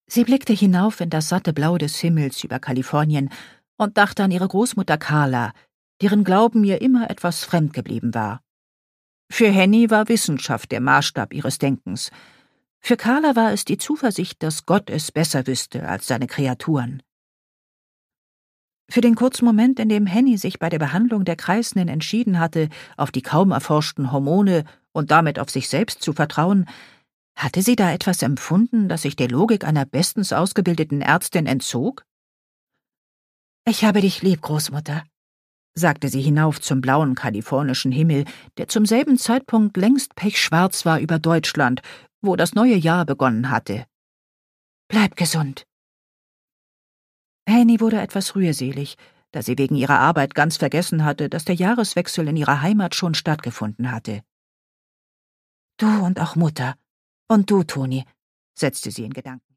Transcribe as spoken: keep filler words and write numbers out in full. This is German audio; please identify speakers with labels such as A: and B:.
A: Sie blickte hinauf in das satte Blau des Himmels über Kalifornien und dachte an ihre Großmutter Carla, deren Glauben ihr immer etwas fremd geblieben war. Für Henny war Wissenschaft der Maßstab ihres Denkens. Für Carla war es die Zuversicht, dass Gott es besser wüsste als seine Kreaturen. Für den kurzen Moment, in dem Henny sich bei der Behandlung der Kreisenden entschieden hatte, auf die kaum erforschten Hormone und damit auf sich selbst zu vertrauen, hatte sie da etwas empfunden, das sich der Logik einer bestens ausgebildeten Ärztin entzog? »Ich habe dich lieb, Großmutter«, sagte sie hinauf zum blauen kalifornischen Himmel, der zum selben Zeitpunkt längst pechschwarz war über Deutschland, wo das neue Jahr begonnen hatte. »Bleib gesund.« Henny wurde etwas rührselig, da sie wegen ihrer Arbeit ganz vergessen hatte, dass der Jahreswechsel in ihrer Heimat schon stattgefunden hatte. »Du und auch Mutter. Und du, Toni«, setzte sie in Gedanken.